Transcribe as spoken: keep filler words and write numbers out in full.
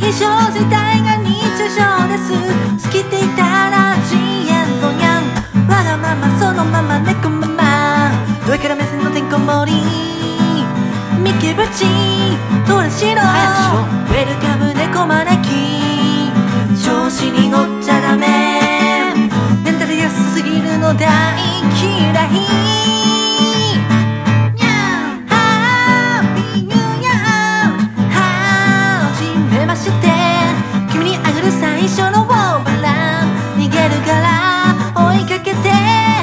衣装自体が日常です。好きって言ったらジエンドニャン、わがままそのまま猫ママ、上から目線のてんこ盛り、ミキブチトラシロ、ウェルカム猫招き、調子に乗っちゃダメ、メンタル安すぎるの大嫌い。君にあげる最初のウォーバラン、逃げるから追いかけて